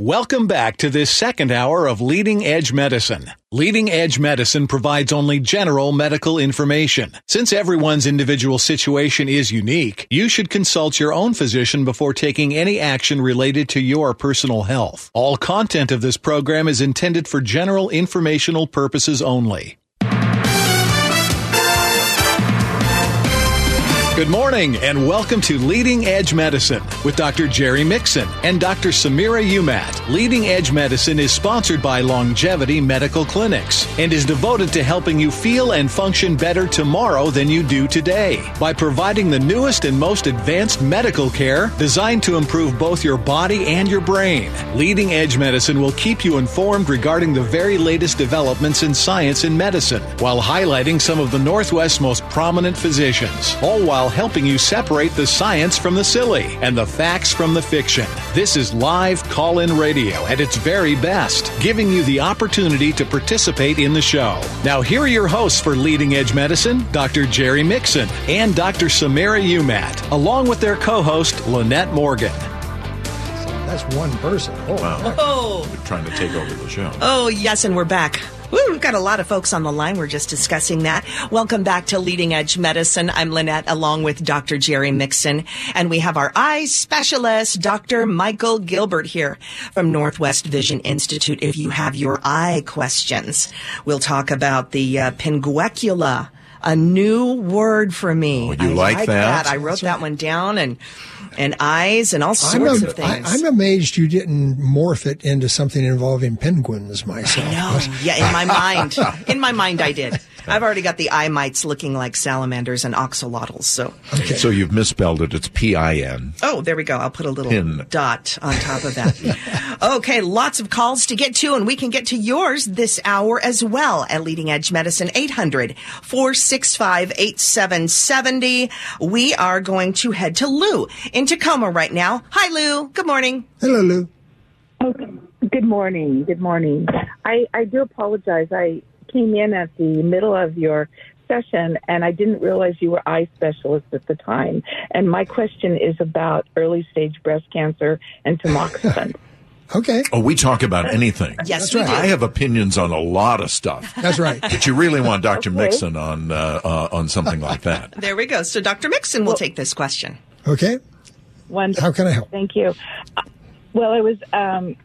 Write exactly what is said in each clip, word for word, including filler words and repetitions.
Welcome back to this second hour of Leading Edge Medicine. Leading Edge Medicine provides only general medical information. Since everyone's individual situation is unique, you should consult your own physician before taking any action related to your personal health. All content of this program is intended for general informational purposes only. Good morning and welcome to Leading Edge Medicine with Doctor Jerry Mixon and Doctor Samira Umat. Leading Edge Medicine is sponsored by Longevity Medical Clinics and is devoted to helping you feel and function better tomorrow than you do today by providing the newest and most advanced medical care designed to improve both your body and your brain. Leading Edge Medicine will keep you informed regarding the very latest developments in science and medicine while highlighting some of the Northwest's most prominent physicians, all while helping you separate the science from the silly and the facts from the fiction. This is live call-in radio at its very best, giving you the opportunity to participate in the show. Now, here are your hosts for Leading Edge Medicine, Doctor Jerry Mixon and Doctor Samira Umat, along with their co-host, Lynette Morgan. That's one person. Oh, wow. Oh. We're trying to take over the show. Oh, yes, and we're back. Woo, we've got a lot of folks on the line. We're just discussing that. Welcome back to Leading Edge Medicine. I'm Lynette, along with Doctor Jerry Mixon, and we have our eye specialist, Doctor Michael Gilbert, here from Northwest Vision Institute. If you have your eye questions, we'll talk about the uh, pinguecula, a new word for me. Oh, you I like, like that? that? I wrote that one down, and and eyes and all sorts I'm a, of things. I, I'm amazed you didn't morph it into something involving penguins myself. No, yeah, in my mind, in my mind, I did. I've already got the eye mites looking like salamanders and oxalotls. So, Okay. So you've misspelled it. It's P I N. oh, there we go. I'll put a little Pin. dot on top of that. Okay, lots of calls to get to, and we can get to yours this hour as well at Leading Edge Medicine, eight hundred, four six five, eight seven seven zero. We are going to head to Lou in Tacoma right now. Hi, Lou. Good morning. Hello, Lou. Okay. Good morning. Good morning. I, I do apologize. I came in at the middle of your session, and I didn't realize you were eye specialist at the time. And my question is about early-stage breast cancer and tamoxifen. Okay. Oh, we talk about anything. Yes, That's we right. do. I have opinions on a lot of stuff. That's right. But you really want Doctor Okay. Mixon on uh, uh, on something like that. There we go. So Doctor Mixon will take this question. Okay. Wonderful. How can I help? Thank you. Uh, Well, I was um,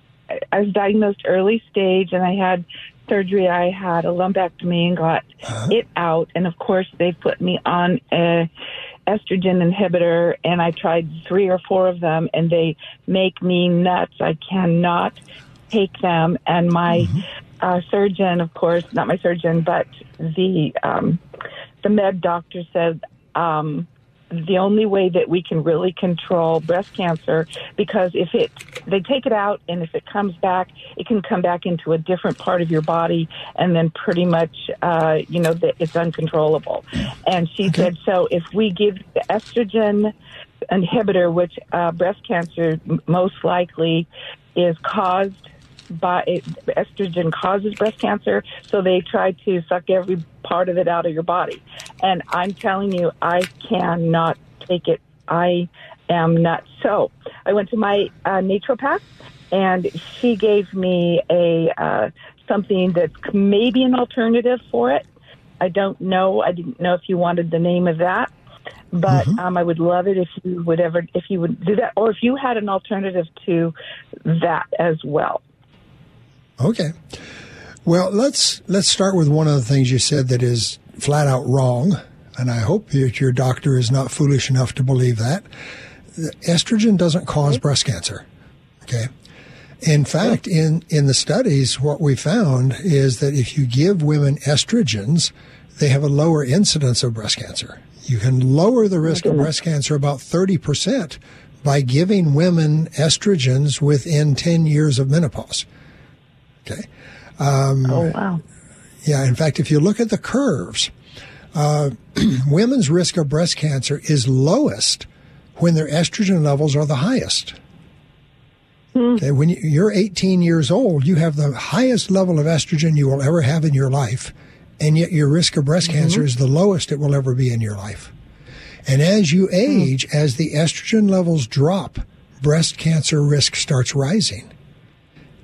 I was diagnosed early stage, and I had surgery. I had a lumpectomy and got Uh-huh. it out, and of course they put me on a estrogen inhibitor, and I tried three or four of them, and they make me nuts. I cannot take them, and my Mm-hmm. uh, surgeon, of course, not my surgeon, but the um, the med doctor said um, the only way that we can really control breast cancer, because if it they take it out and if it comes back, it can come back into a different part of your body, and then pretty much uh, you know that it's uncontrollable. And she Okay. said, so if we give the estrogen inhibitor, which uh, breast cancer m- most likely is caused by it, estrogen causes breast cancer, so they try to suck every part of it out of your body. And I'm telling you, I cannot take it. I am nuts. So I went to my uh, naturopath, and she gave me a uh, something that's maybe an alternative for it. I don't know. I didn't know if you wanted the name of that. But Mm-hmm. um, I would love it if you would ever, if you would do that, or if you had an alternative to that as well. Okay. Well, let's let's start with one of the things you said that is flat out wrong, and I hope that your doctor is not foolish enough to believe that. Estrogen doesn't cause breast cancer. Okay. In fact, in, in the studies, what we found is that if you give women estrogens, they have a lower incidence of breast cancer. You can lower the risk of breast cancer about thirty percent by giving women estrogens within ten years of menopause. Okay. Um, Oh, wow. Yeah. In fact, if you look at the curves, uh, women's risk of breast cancer is lowest when their estrogen levels are the highest. Okay, when you- you're eighteen years old, you have the highest level of estrogen you will ever have in your life, and yet your risk of breast cancer is the lowest it will ever be in your life. And as you age, as the estrogen levels drop, breast cancer risk starts rising.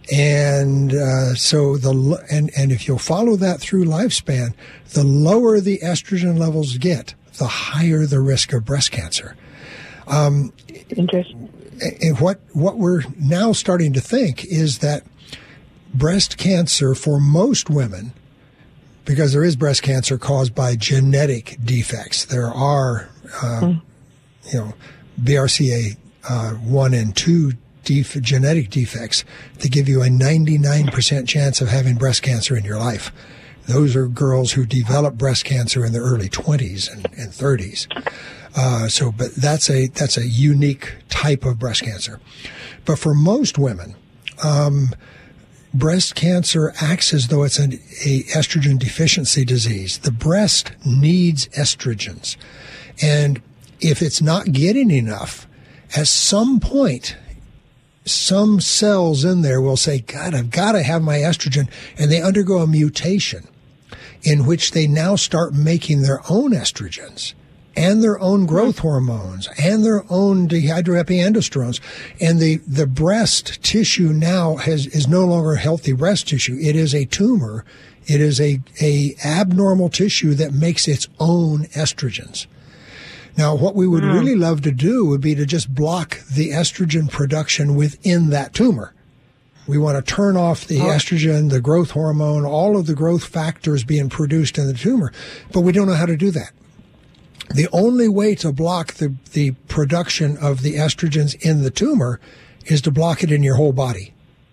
And uh, so the and and if you'll follow that through lifespan, the lower the estrogen levels get, the higher the risk of breast cancer. Um, Interesting. And what what we're now starting to think is that breast cancer for most women, because there is breast cancer caused by genetic defects, there are uh, mm. you know B R C A uh, one and two def- genetic defects that give you a ninety-nine percent chance of having breast cancer in your life. Those are girls who develop breast cancer in their early twenties and, and thirties. Uh, so, but that's a that's a unique type of breast cancer. But for most women, um, breast cancer acts as though it's an a estrogen deficiency disease. The breast needs estrogens, and if it's not getting enough, at some point, some cells in there will say, God, I've got to have my estrogen. And they undergo a mutation in which they now start making their own estrogens and their own growth hormones and their own dehydroepiandrosterones. And the, the breast tissue now has is no longer healthy breast tissue. It is a tumor. It is a, a abnormal tissue that makes its own estrogens. Now, what we would mm. really love to do would be to just block the estrogen production within that tumor. We want to turn off the oh. estrogen, the growth hormone, all of the growth factors being produced in the tumor, but we don't know how to do that. The only way to block the, the production of the estrogens in the tumor is to block it in your whole body.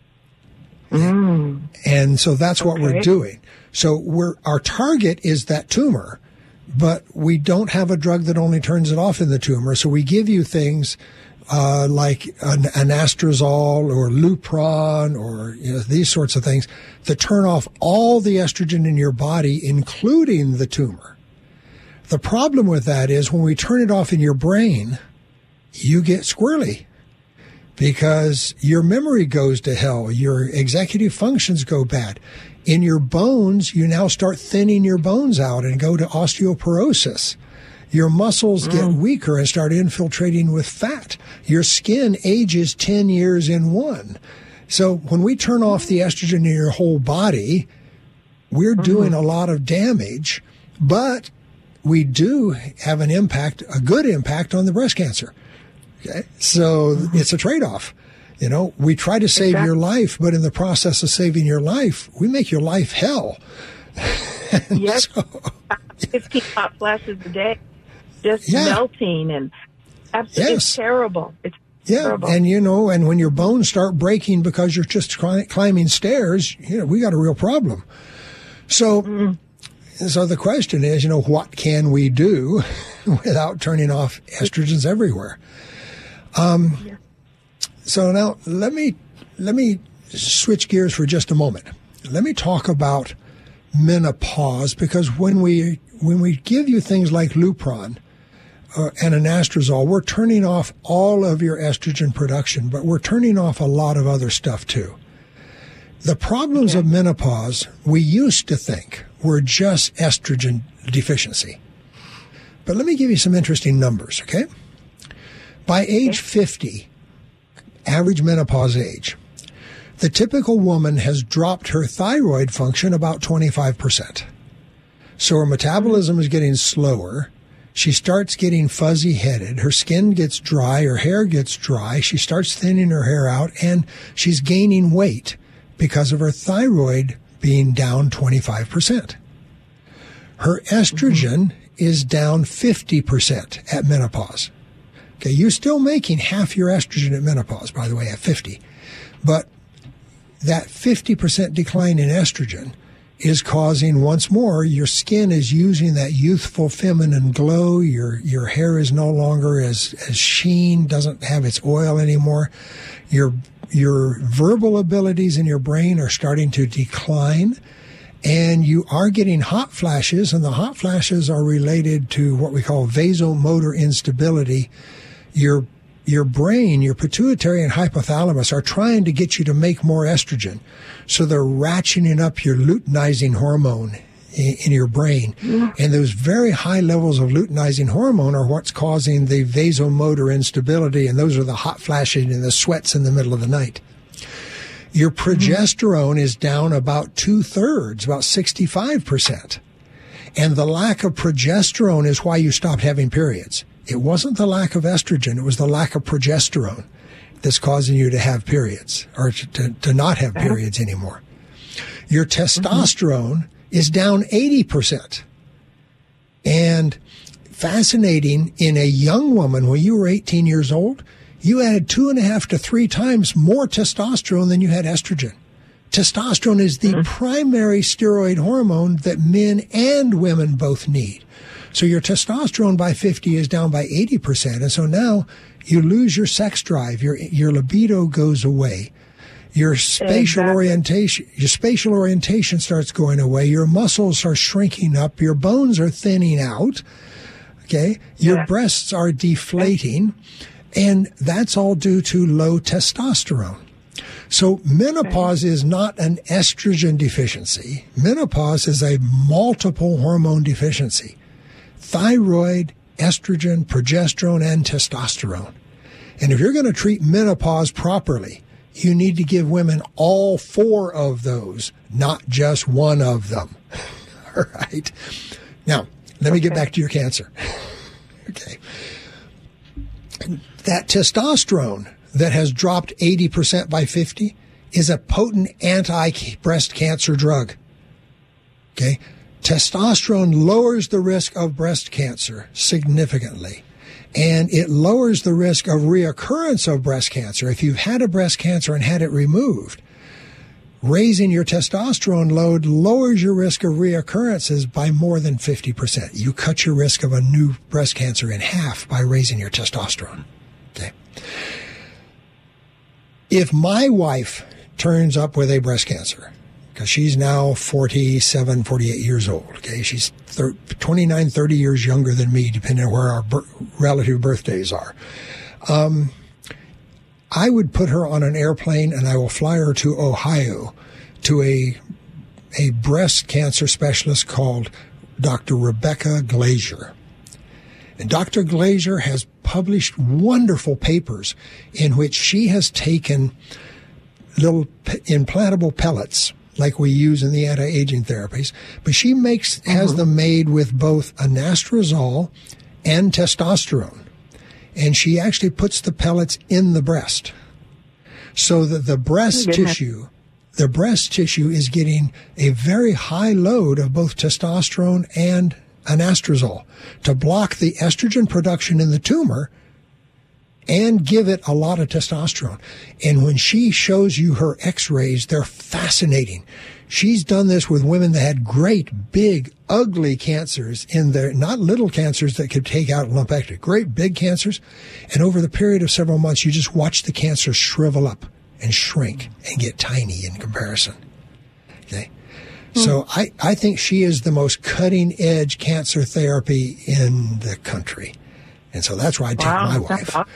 Mm. And so that's what okay. we're doing. So we're, our target is that tumor, but we don't have a drug that only turns it off in the tumor. So we give you things uh, like an, an anastrozole or Lupron or you know, these sorts of things that turn off all the estrogen in your body, including the tumor. The problem with that is when we turn it off in your brain, you get squirrely because your memory goes to hell. Your executive functions go bad. In your bones, you now start thinning your bones out and go to osteoporosis. Your muscles get mm. weaker and start infiltrating with fat. Your skin ages ten years in one. So when we turn off the estrogen in your whole body, we're mm-hmm. doing a lot of damage, but we do have an impact, a good impact on the breast cancer. Okay? So mm-hmm. it's a trade-off. You know, we try to save exactly. your life, but in the process of saving your life, we make your life hell. Yes. So, fifteen hot flashes a day, just yeah. melting and absolutely yes. it's terrible. It's yeah. terrible. And, you know, and when your bones start breaking because you're just cli- climbing stairs, you know, we got a real problem. So, mm. so the question is, you know, what can we do without turning off estrogens everywhere? Um, yeah. So now let me let me switch gears for just a moment. Let me talk about menopause, because when we when we give you things like Lupron uh, and anastrozole, we're turning off all of your estrogen production, but we're turning off a lot of other stuff too. The problems okay. of menopause, we used to think were just estrogen deficiency. But let me give you some interesting numbers, okay? By age fifty, average menopause age, the typical woman has dropped her thyroid function about twenty-five percent. So her metabolism is getting slower. She starts getting fuzzy-headed. Her skin gets dry. Her hair gets dry. She starts thinning her hair out, and she's gaining weight because of her thyroid being down twenty-five percent. Her estrogen mm-hmm. is down fifty percent at menopause. Okay, you're still making half your estrogen at menopause, by the way, at fifty. But that fifty percent decline in estrogen is causing, once more, your skin is using that youthful feminine glow. Your your hair is no longer as, as sheen, doesn't have its oil anymore. Your, your verbal abilities in your brain are starting to decline. And you are getting hot flashes, and the hot flashes are related to what we call vasomotor instability. Your your brain, your pituitary and hypothalamus are trying to get you to make more estrogen. So they're ratcheting up your luteinizing hormone in, in your brain. Yeah. And those very high levels of luteinizing hormone are what's causing the vasomotor instability, and those are the hot flashes and the sweats in the middle of the night. Your progesterone is down about two-thirds, about sixty-five percent. And the lack of progesterone is why you stopped having periods. It wasn't the lack of estrogen, it was the lack of progesterone that's causing you to have periods, or to, to not have periods anymore. Your testosterone mm-hmm. is down eighty percent. And fascinating, in a young woman, when you were eighteen years old, you had two and a half to three times more testosterone than you had estrogen. Testosterone is the mm-hmm. primary steroid hormone that men and women both need. So your testosterone by fifty is down by eighty percent. And so now you lose your sex drive. Your, your libido goes away. Your spatial exactly. orientation, your spatial orientation starts going away. Your muscles are shrinking up. Your bones are thinning out. Okay. Your yeah. breasts are deflating. And that's all due to low testosterone. So menopause is not an estrogen deficiency. Menopause is a multiple hormone deficiency. Thyroid, estrogen, progesterone, and testosterone. And if you're going to treat menopause properly, you need to give women all four of those, not just one of them. All right. Now, let me get back to your cancer. Okay. That testosterone that has dropped eighty percent by fifty is a potent anti-breast cancer drug. Okay? Testosterone lowers the risk of breast cancer significantly. And it lowers the risk of reoccurrence of breast cancer. If you've had a breast cancer and had it removed, raising your testosterone load lowers your risk of reoccurrences by more than fifty percent. You cut your risk of a new breast cancer in half by raising your testosterone. Okay. If my wife turns up with a breast cancer, because she's now forty-seven, forty-eight years old, okay? She's thirty, twenty-nine, thirty years younger than me, depending on where our ber- relative birthdays are. Um, I would put her on an airplane and I will fly her to Ohio to a a breast cancer specialist called Doctor Rebecca Glazer. And Doctor Glazer has published wonderful papers in which she has taken little implantable pellets like we use in the anti-aging therapies, but she makes has mm-hmm. them made with both anastrozole and testosterone. And she actually puts the pellets in the breast so that the breast oh, tissue, the breast tissue is getting a very high load of both testosterone and anastrozole to block the estrogen production in the tumor and give it a lot of testosterone. And when she shows you her x-rays, they're fascinating. She's done this with women that had great, big, ugly cancers in their, not little cancers that could take out a lumpectomy, great big cancers. And over the period of several months, you just watch the cancer shrivel up and shrink and get tiny in comparison. Okay. Mm. So I, I think she is the most cutting edge cancer therapy in the country. And so that's why I take wow, my wife. Awesome.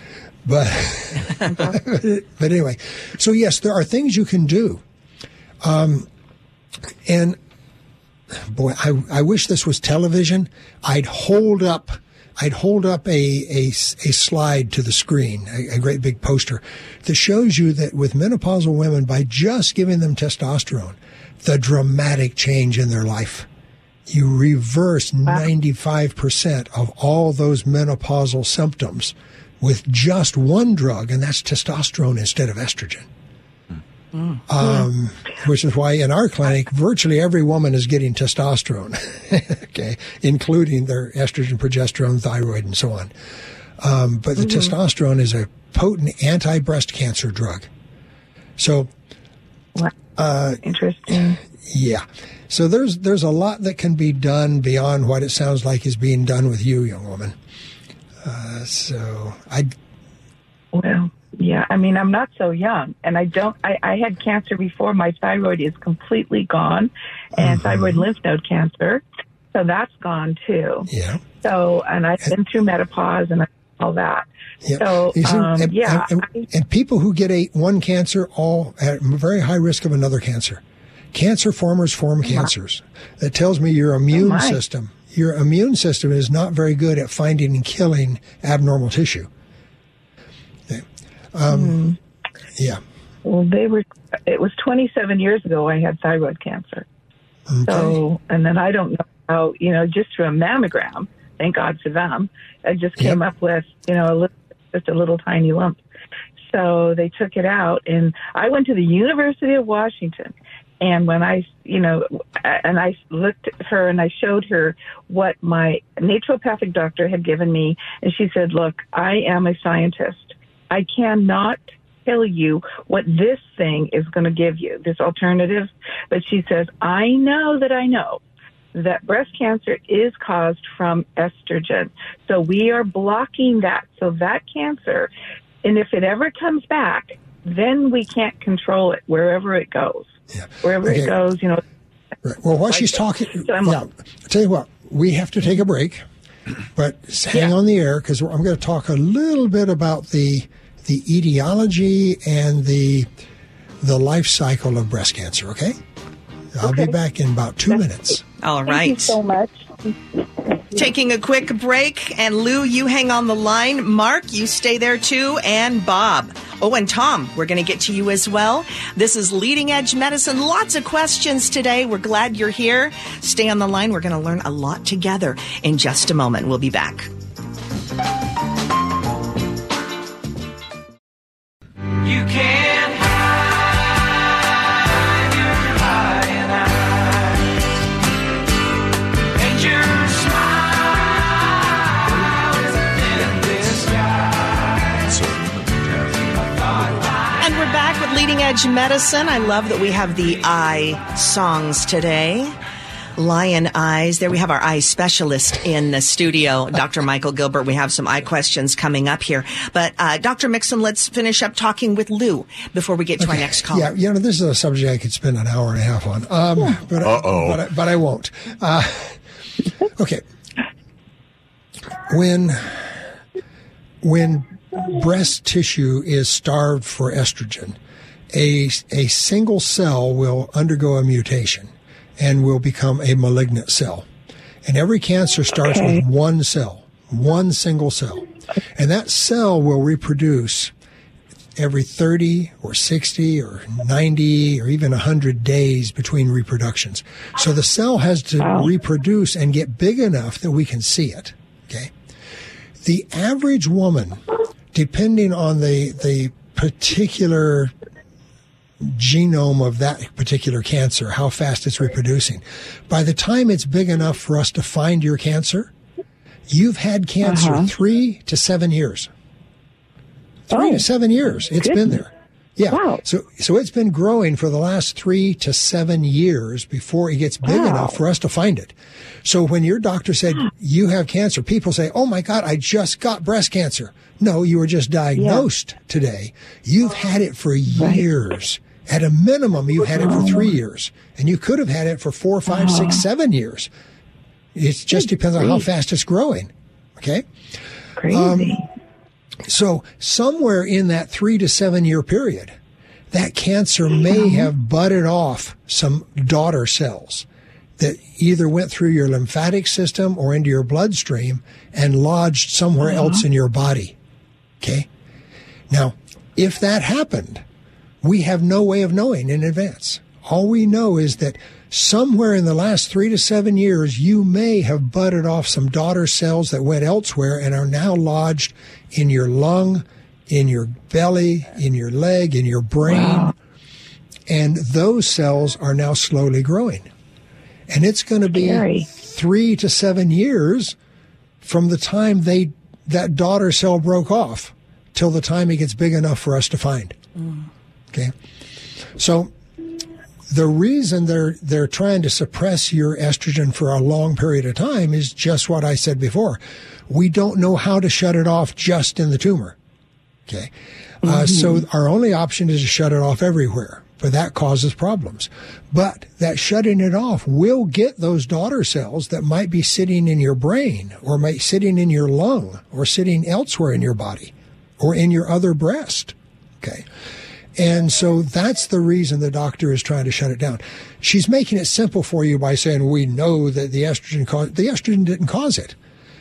But, but anyway, so yes, there are things you can do. Um, and boy, I, I wish this was television. I'd hold up, I'd hold up a, a, a slide to the screen, a, a great big poster that shows you that with menopausal women, by just giving them testosterone, the dramatic change in their life. You reverse ninety-five percent of all those menopausal symptoms with just one drug, and that's testosterone instead of estrogen. Mm. Um, which is why in our clinic, virtually every woman is getting testosterone, okay, including their estrogen, progesterone, thyroid, and so on. Um, but the mm-hmm. testosterone is a potent anti-breast cancer drug. So, uh, interesting. Yeah. So there's there's a lot that can be done beyond what it sounds like is being done with you, young woman. Uh, so I. Well, yeah. I mean, I'm not so young, and I don't. I, I had cancer before. My thyroid is completely gone, and mm-hmm. thyroid lymph node cancer, so that's gone too. Yeah. So, and I've been through menopause and all that. Yeah. So, see, um, and, yeah. And, and, and people who get a one cancer all at very high risk of another cancer. Cancer formers form cancers. That tells me your immune oh system, your immune system is not very good at finding and killing abnormal tissue. Okay. Um, mm. Yeah. Well, they were. It was twenty-seven years ago I had thyroid cancer. Okay. So, and then I don't know how, you know, just through a mammogram, thank God for them, I just came Yep. up with, you know, a little, just a little tiny lump. So they took it out, and I went to the University of Washington. And when I, you know, and I looked at her and I showed her what my naturopathic doctor had given me, and she said, look, I am a scientist. I cannot tell you what this thing is going to give you, this alternative. But she says, I know that I know that breast cancer is caused from estrogen. So we are blocking that. So that cancer, and if it ever comes back, then we can't control it wherever it goes. Yeah. Wherever Okay. it goes, you know. Right. Well, while like she's it. talking, So I'm yeah, like- I'll tell you what, we have to take a break, but hang Yeah. on the air because I'm going to talk a little bit about the the etiology and the the life cycle of breast cancer. Okay, I'll be Okay. back in about two minutes. All Thank right. you so much. Taking a quick break. And Lou, you hang on the line. Mark, you stay there too. And Bob. Oh, and Tom, we're going to get to you as well. This is Leading Edge Medicine. Lots of questions today. We're glad you're here. Stay on the line. We're going to learn a lot together in just a moment. We'll be back. You can't hide your lying eyes, and your smile is in disguise. And we're back with Leading Edge Medicine. I love that we have the eye songs today. Lion eyes. There we have our eye specialist in the studio, Doctor Michael Gilbert. We have some eye questions coming up here. But uh, Doctor Mixon, let's finish up talking with Lou before we get to our next call. Yeah, you know, this is a subject I could spend an hour and a half on, um, but, I, Uh-oh. but, I, but I won't. Uh, okay. When, when breast tissue is starved for estrogen, a, a single cell will undergo a mutation and will become a malignant cell. And every cancer starts Okay. with one cell, one single cell. And that cell will reproduce every thirty or sixty or ninety or even one hundred days between reproductions. So the cell has to Wow. reproduce and get big enough that we can see it. Okay. The average woman, depending on the, the particular genome of that particular cancer, how fast it's reproducing, by the time it's big enough for us to find your cancer, you've had cancer Uh-huh. three to seven years. Three Oh, to seven years. It's been goodness. there. Yeah. Wow. So, so it's been growing for the last three to seven years before it gets big Wow. enough for us to find it. So when your doctor said you have cancer, people say, "Oh my God, I just got breast cancer." No, you were just diagnosed today. You've had it for years. At a minimum, you've had it for three years, and you could have had it for four, five, six, seven years. It just depends on how fast it's growing. Okay. Crazy. So somewhere in that three to seven year period, that cancer may have budded off some daughter cells that either went through your lymphatic system or into your bloodstream and lodged somewhere else in your body. Okay. Now, if that happened, we have no way of knowing in advance. All we know is that somewhere in the last three to seven years, you may have budded off some daughter cells that went elsewhere and are now lodged in your lung, in your belly, in your leg, in your brain. Wow. And those cells are now slowly growing. And it's going to be Scary. three to seven years from the time they that daughter cell broke off till the time it gets big enough for us to find. Okay. So the reason they're they're trying to suppress your estrogen for a long period of time is just what I said before. We don't know how to shut it off just in the tumor. Okay. Uh, so our only option is to shut it off everywhere, but that causes problems. But that shutting it off will get those daughter cells that might be sitting in your brain or might sitting in your lung or sitting elsewhere in your body or in your other breast. Okay. And so that's the reason the doctor is trying to shut it down. She's making it simple for you by saying, we know that the estrogen caused, the estrogen didn't cause it.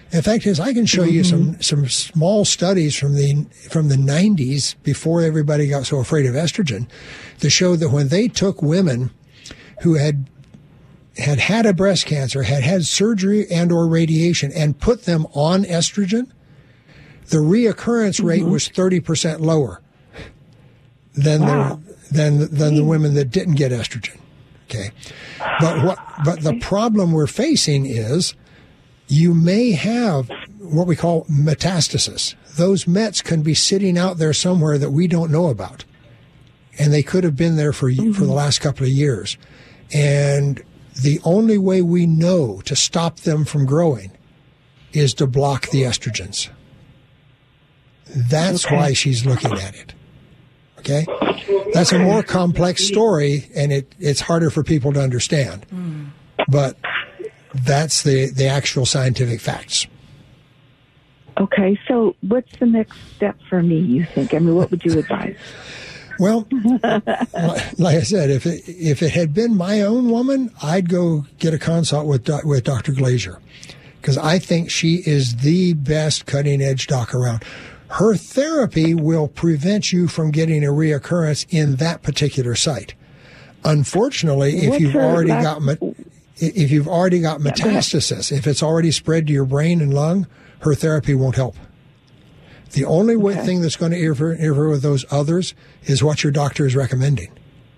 In fact, is I can show you some some small studies from the from the nineties before everybody got so afraid of estrogen, to show that when they took women who had had had a breast cancer, had had surgery and or radiation, and put them on estrogen, the reoccurrence rate Mm-hmm. was thirty percent lower than Wow. the than than the women that didn't get estrogen. Okay, but what but the problem we're facing is you may have what we call metastasis. Those mets can be sitting out there somewhere that we don't know about, and they could have been there for Mm-hmm. for the last couple of years. And the only way we know to stop them from growing is to block the estrogens. That's Okay. why she's looking at it. Okay? That's a more complex story, and it, it's harder for people to understand. Mm. But that's the, the actual scientific facts. Okay, so what's the next step for me, you think? I mean, what would you advise? Well, like I said, if it, if it had been my own woman, I'd go get a consult with doc- with Doctor Glazier, because I think she is the best cutting edge doc around. Her therapy will prevent you from getting a reoccurrence in that particular site. Unfortunately, if What's you've her already last- got me- if you've already got go ahead. metastasis, if it's already spread to your brain and lung, her therapy won't help. The only way, Okay. thing that's going to interfere, interfere with those others is what your doctor is recommending.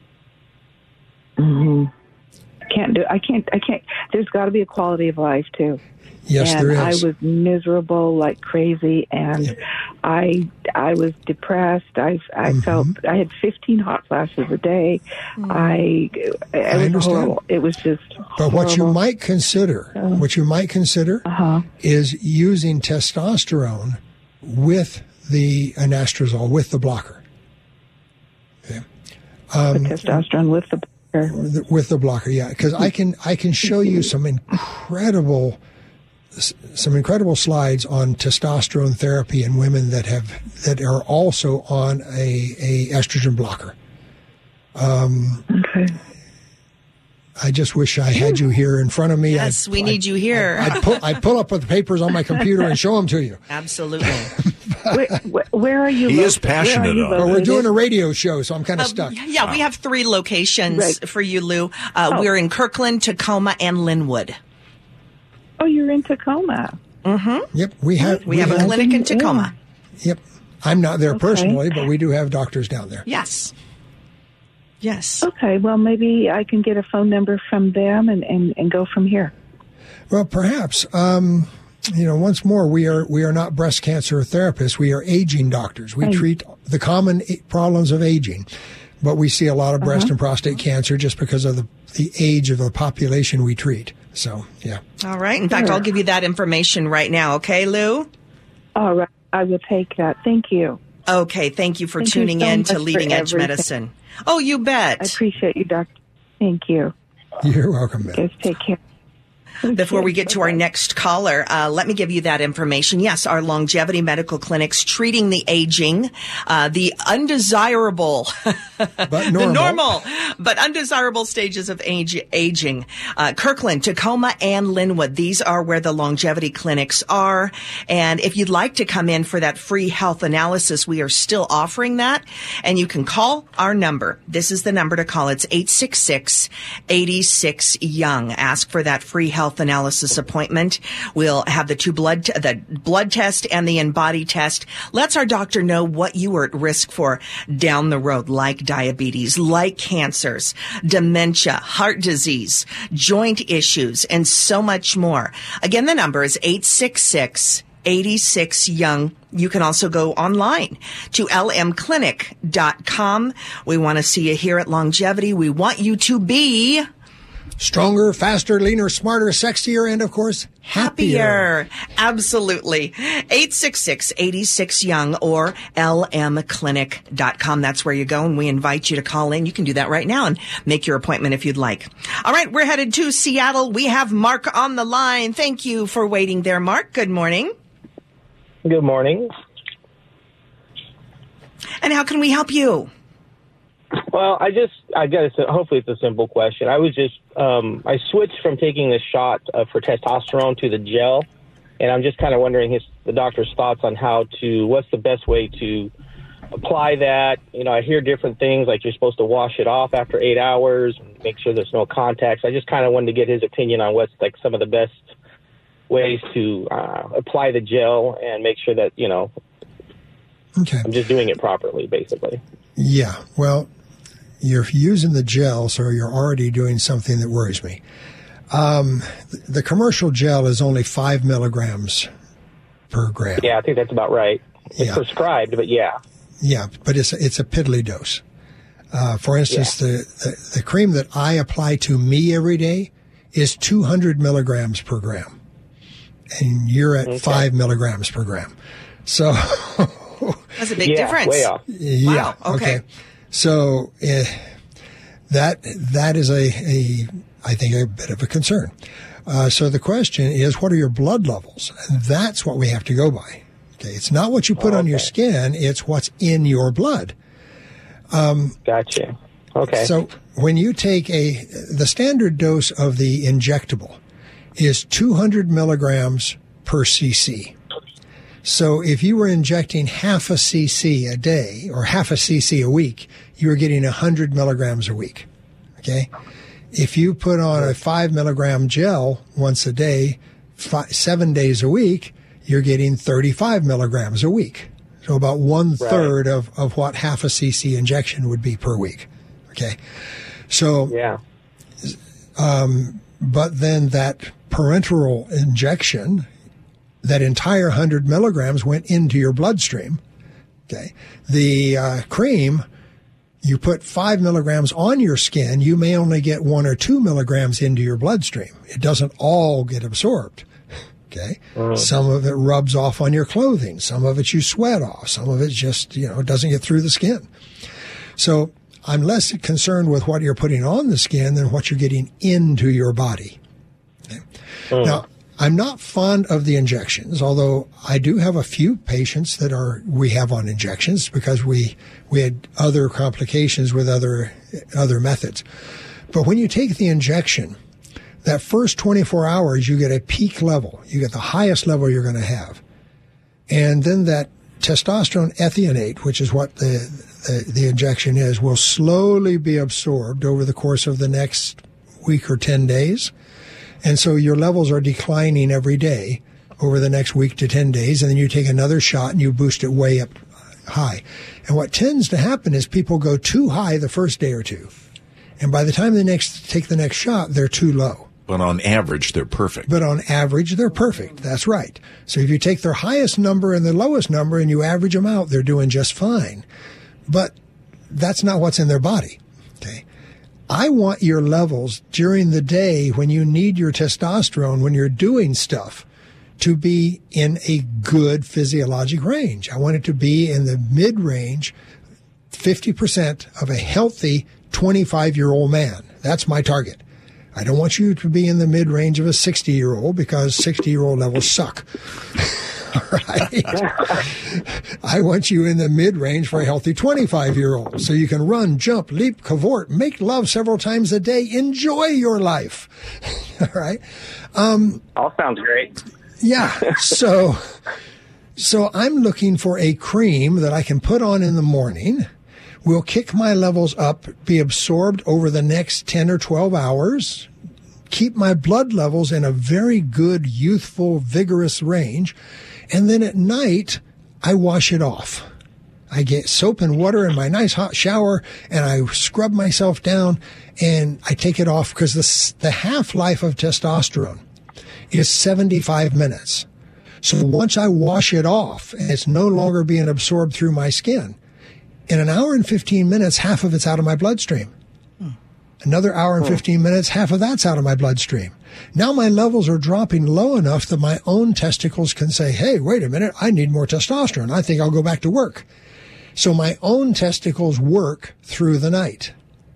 Can't do. I can't. I can't. There's got to be a quality of life too. Yes, and there is. I was miserable like crazy, and Yep. I I was depressed. I I Mm-hmm. felt I had fifteen hot flashes a day. I it I was understand. horrible. It was just. But what you horrible. might consider, what you might consider, Uh-huh. is using testosterone with the anastrozole, with the blocker. Okay. Put testosterone with the. With the blocker, yeah, because I can I can show you some incredible some incredible slides on testosterone therapy in women that have that are also on a, a estrogen blocker. Okay. I just wish I had you here in front of me. Yes, I'd- we need I'd- you here. I'd, pull, I'd pull up the papers on my computer and show them to you. Absolutely. where, where, where are you? He is located? Where are passionate you on it. But we're located? doing a radio show, so I'm kind of Um, stuck. yeah, we have three locations Right. for you, Lou. Uh, Oh. We're in Kirkland, Tacoma, and Linwood. Oh, you're in Tacoma. Yep, we have We have a clinic in Tacoma. Yep, I'm not there Okay. personally, but we do have doctors down there. Yes. Yes. Okay, well, maybe I can get a phone number from them and, and, and go from here. Well, perhaps. Um, you know, once more, we are we are not breast cancer therapists. We are aging doctors. We Right. treat the common a- problems of aging, but we see a lot of breast and prostate cancer just because of the the age of the population we treat. So, yeah. All right. In fact, Sure. I'll give you that information right now. Okay, Lou? All right, I will take that. Thank you. Okay. Thank you for Thank you tuning so in much to for Leading Edge everything. Medicine. Oh, you bet. I appreciate you, Doctor. Thank you. You're welcome, man. Guys, take care. Before we get to our next caller, uh, let me give you that information. Yes, our longevity medical clinics treating the aging, uh, the undesirable, But the normal. normal, but undesirable stages of age, aging. Uh, Kirkland, Tacoma, and Linwood. These are where the longevity clinics are. And if you'd like to come in for that free health analysis, we are still offering that. And you can call our number. This is the number to call. It's eight six six, eight six, young. Ask for that free health analysis appointment. We'll have the two blood, t- the blood test and the in-body test. Lets our doctor know what you are at risk for down the road, like diabetes, like cancers, dementia, heart disease, joint issues, and so much more. Again, the number is eight six six, eight six, young. You can also go online to l m clinic dot com. We want to see you here at Longevity. We want you to be Stronger, faster, leaner, smarter, sexier, and of course, happier. happier. Absolutely. eight six six, eight six, young or l m clinic dot com. That's where you go, and we invite you to call in. You can do that right now and make your appointment if you'd like. All right, we're headed to Seattle. We have Mark on the line. Thank you for waiting there, Mark. Good morning. Good morning. And how can we help you? Well, I just, I guess, hopefully it's a simple question. I was just, um, I switched from taking the shot uh, for testosterone to the gel, and I'm just kind of wondering his the doctor's thoughts on how to what's the best way to apply that. You know, I hear different things like you're supposed to wash it off after eight hours, and make sure there's no contacts. I just kind of wanted to get his opinion on what's like some of the best ways to uh, apply the gel and make sure that, you know, okay. I'm just doing it properly, basically. Yeah, well, you're using the gel, so you're already doing something that worries me. Um, the commercial gel is only five milligrams per gram. Yeah, I think that's about right. It's Yeah. prescribed, but yeah. Yeah, but it's it's a piddly dose. Uh, for instance, Yeah. the, the the cream that I apply to me every day is two hundred milligrams per gram, and you're at Okay. five milligrams per gram. So That's a big Yeah, difference. way off. yeah, Wow, okay. So uh, that that is a, a I think a bit of a concern. Uh, so the question is, what are your blood levels? And that's what we have to go by. Okay, it's not what you put on your Okay. skin; it's what's in your blood. Gotcha. Okay. So when you take a, the standard dose of the injectable is two hundred milligrams per cc. So if you were injecting half a cc a day or half a cc a week, you were getting one hundred milligrams a week. Okay. If you put on a five milligram gel once a day, five, seven days a week, you're getting thirty-five milligrams a week. So about one third of, of what half a cc injection would be per week. Okay. So, yeah. but then that parenteral injection, that entire one hundred milligrams went into your bloodstream. Okay. The uh, cream, you put five milligrams on your skin, you may only get one or two milligrams into your bloodstream. It doesn't all get absorbed. Okay. Some of it rubs off on your clothing. Some of it you sweat off. Some of it just, you know, doesn't get through the skin. So I'm less concerned with what you're putting on the skin than what you're getting into your body. Okay. Now, I'm not fond of the injections, although I do have a few patients that are we have on injections because we we had other complications with other other methods. But when you take the injection, that first twenty-four hours, you get a peak level. You get the highest level you're going to have. And then that testosterone ethionate, which is what the, the, the injection is, will slowly be absorbed over the course of the next week or ten days. And so your levels are declining every day over the next week to ten days. And then you take another shot and you boost it way up high. And what tends to happen is people go too high the first day or two. And by the time they next take the next shot, they're too low. But on average, they're perfect. But on average, they're perfect. That's right. So if you take their highest number and their lowest number and you average them out, they're doing just fine. But that's not what's in their body. Okay. I want your levels during the day when you need your testosterone, when you're doing stuff, to be in a good physiologic range. I want it to be in the mid-range, fifty percent of a healthy twenty-five-year-old man. That's my target. I don't want you to be in the mid-range of a sixty-year-old because sixty-year-old levels suck. All right. I want you in the mid-range for a healthy twenty-five-year-old so you can run, jump, leap, cavort, make love several times a day, enjoy your life. All right. Um, All sounds great. yeah. So, so I'm looking for a cream that I can put on in the morning. Will kick my levels up, be absorbed over the next ten or twelve hours, keep my blood levels in a very good, youthful, vigorous range. And then at night, I wash it off. I get soap and water in my nice hot shower and I scrub myself down and I take it off because the, the half-life of testosterone is seventy-five minutes. So once I wash it off and it's no longer being absorbed through my skin, in an hour and fifteen minutes, half of it's out of my bloodstream. Hmm. Another hour and fifteen minutes, half of that's out of my bloodstream. Now my levels are dropping low enough that my own testicles can say, hey, wait a minute, I need more testosterone. I think I'll go back to work. So my own testicles work through the night.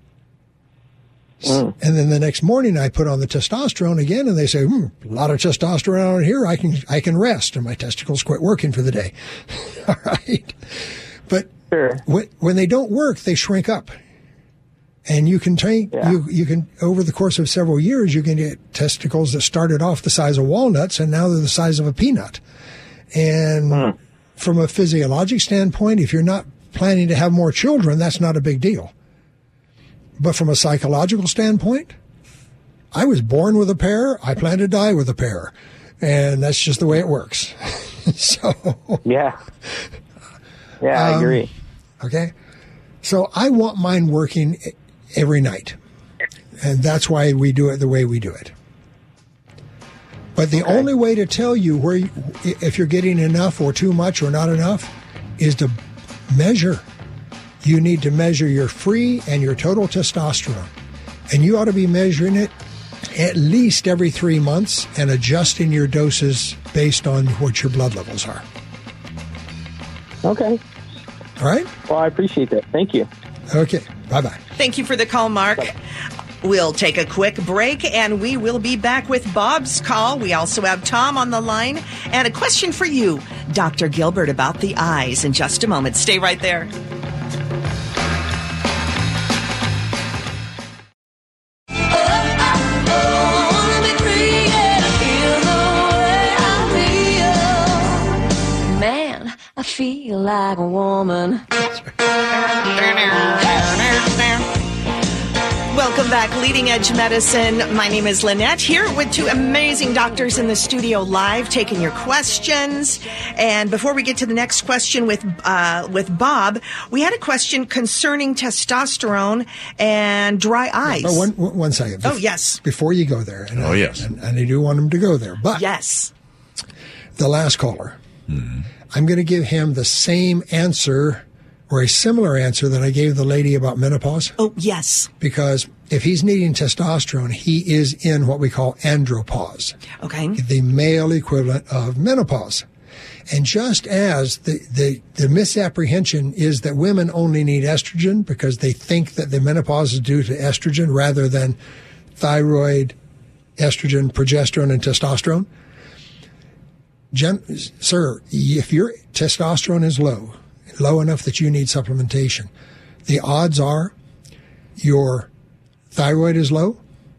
Mm. And then the next morning I put on the testosterone again and they say, hmm, a lot of testosterone on here. I can, I can rest. And my testicles quit working for the day. All right. But Sure. when, when they don't work, they shrink up. And you can take, Yeah. you, you can, over the course of several years, you can get testicles that started off the size of walnuts and now they're the size of a peanut. And Mm. from a physiologic standpoint, if you're not planning to have more children, that's not a big deal. But from a psychological standpoint, I was born with a pair. I plan to die with a pair. And that's just the way it works. So, Yeah. Yeah, I Um, agree. okay. So I want mine working every night. And that's why we do it the way we do it. But the only way to tell you where you, if you're getting enough or too much or not enough is to measure. You need to measure your free and your total testosterone. And you ought to be measuring it at least every three months and adjusting your doses based on what your blood levels are. Okay. All right? Well, I appreciate that. Thank you. Okay. Bye-bye. Thank you for the call, Mark. We'll take a quick break and we will be back with Bob's call. We also have Tom on the line and a question for you, Doctor Gilbert, about the eyes in just a moment. Stay right there. Man, I feel like a woman. Welcome back, Leading Edge Medicine. My name is Lynette, here with two amazing doctors in the studio live, taking your questions. And before we get to the next question with uh, with Bob, we had a question concerning testosterone and dry eyes. But one, one second. Oh, yes. Before you go there. And Oh, I, yes. And, and I do want him to go there. But Yes. the last caller, I'm going to give him the same answer or a similar answer that I gave the lady about menopause. Oh, yes. Because if he's needing testosterone, he is in what we call andropause, Okay. the male equivalent of menopause. And just as the, the, the misapprehension is that women only need estrogen because they think that the menopause is due to estrogen rather than thyroid, estrogen, progesterone, and testosterone. Gen- sir, if your testosterone is low, low enough that you need supplementation, the odds are your thyroid is low.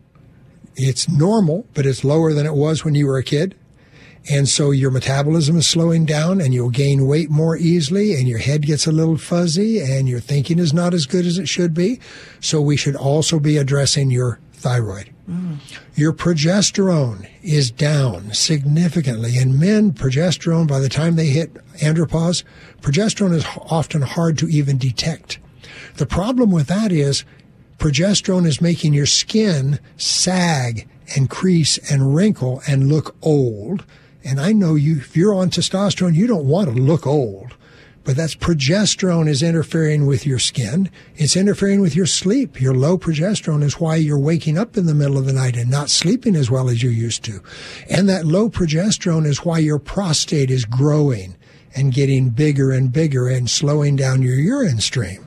It's normal, but it's lower than it was when you were a kid. And so your metabolism is slowing down and you'll gain weight more easily and your head gets a little fuzzy and your thinking is not as good as it should be. So we should also be addressing your thyroid. Mm. Your progesterone is down significantly. In men, progesterone, by the time they hit andropause, progesterone is often hard to even detect. The problem with that is progesterone is making your skin sag and crease and wrinkle and look old. And I know you, if you're on testosterone, you don't want to look old. But that's progesterone is interfering with your skin. It's interfering with your sleep. Your low progesterone is why you're waking up in the middle of the night and not sleeping as well as you used to. And that low progesterone is why your prostate is growing and getting bigger and bigger and slowing down your urine stream.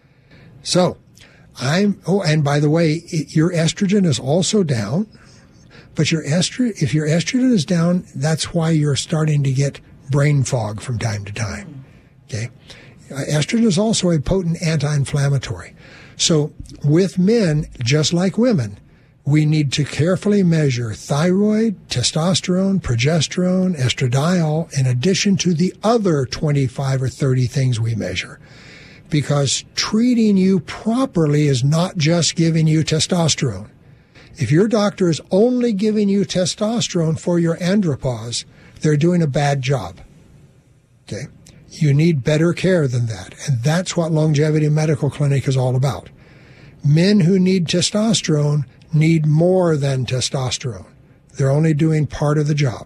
So I'm, oh, and by the way, it, your estrogen is also down. But your estrogen, if your estrogen is down, that's why you're starting to get brain fog from time to time. Okay. Uh, estrogen is also a potent anti-inflammatory. So with men, just like women, we need to carefully measure thyroid, testosterone, progesterone, estradiol, in addition to the other twenty-five or thirty things we measure. Because treating you properly is not just giving you testosterone. If your doctor is only giving you testosterone for your andropause, they're doing a bad job. Okay? You need better care than that. And that's what Longevity Medical Clinic is all about. Men who need testosterone need more than testosterone. They're only doing part of the job.